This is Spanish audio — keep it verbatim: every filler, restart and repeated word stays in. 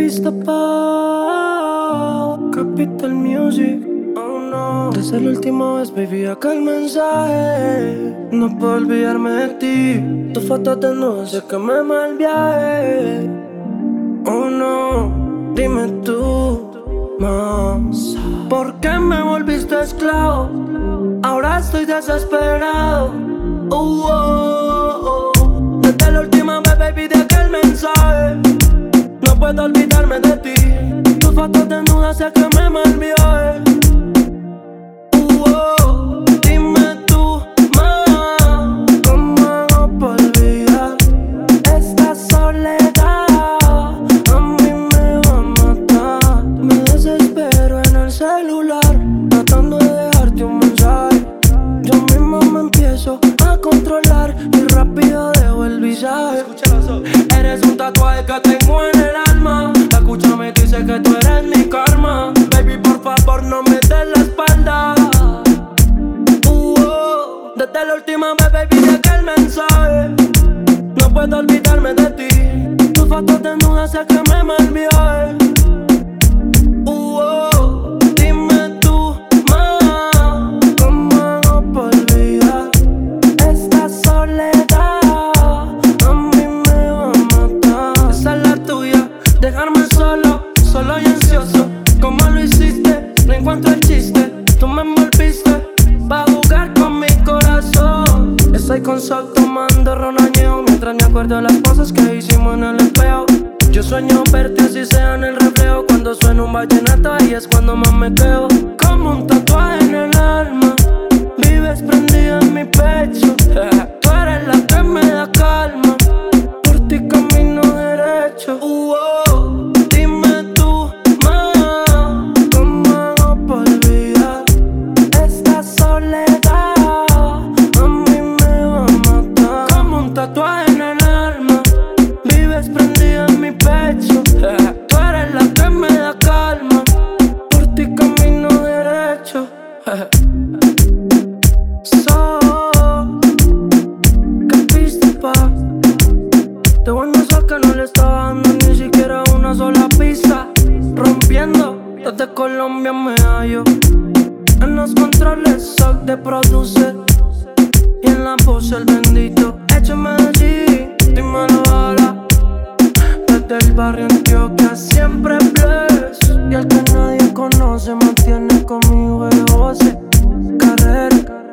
pista pa' Capital Music. Oh no. Desde la última vez, baby, acá el mensaje. No puedo olvidarme de ti. Tus fotos desnudas sé que me mal viaje. Oh no, dime tú, más, ¿por qué me volviste esclavo? Ahora estoy desesperado. Oh, oh, oh. Desde la última vez, baby, de aquel mensaje. No puedo olvidarme de ti. Tus fotos desnudas sé que me mal viaje. Oh, oh. Dime tú, más, ¿cómo hago para olvidar esta soledad? Celular, tratando de dejarte un mensaje. Yo mismo me empiezo a controlar y rápido dejo el visaje. Eres un tatuaje que tengo en el alma. La escucha me dice que tú eres mi karma. Baby, por favor, no me des la espalda. Uh, oh. Desde la última vez, baby, de aquel mensaje. No puedo olvidarme de ti. Tus fotos desnudas sé que me mal viaje. Uh, oh. Dejarme solo, solo y ansioso. ¿Cómo lo hiciste? No encuentro el chiste. Tú me envolviste pa' jugar con mi corazón. Estoy con sol tomando ron añejo, mientras me acuerdo de las cosas que hicimos en el espejo. Yo sueño verte así sea en el reflejo. Cuando suena un vallenato ahí es cuando más me quedo. Como un tatuaje en el alma, vives prendida en mi pecho. Tú eres la que me da calma, por ti camino derecho. Uh, oh. Tatuaje en el alma, vives prendida en mi pecho. Tú eres la que me da calma, por ti camino derecho. So, ¿qué piste pa? De bueno sol que no le estaba dando ni siquiera una sola pista. Rompiendo, desde Colombia me hallo. En los controles soy de producer y en la voz el bendito. Échame allí, dímelo ahora. Desde el barrio Antioquia siempre bless. Y el que nadie conoce mantiene conmigo el goce. Carrera.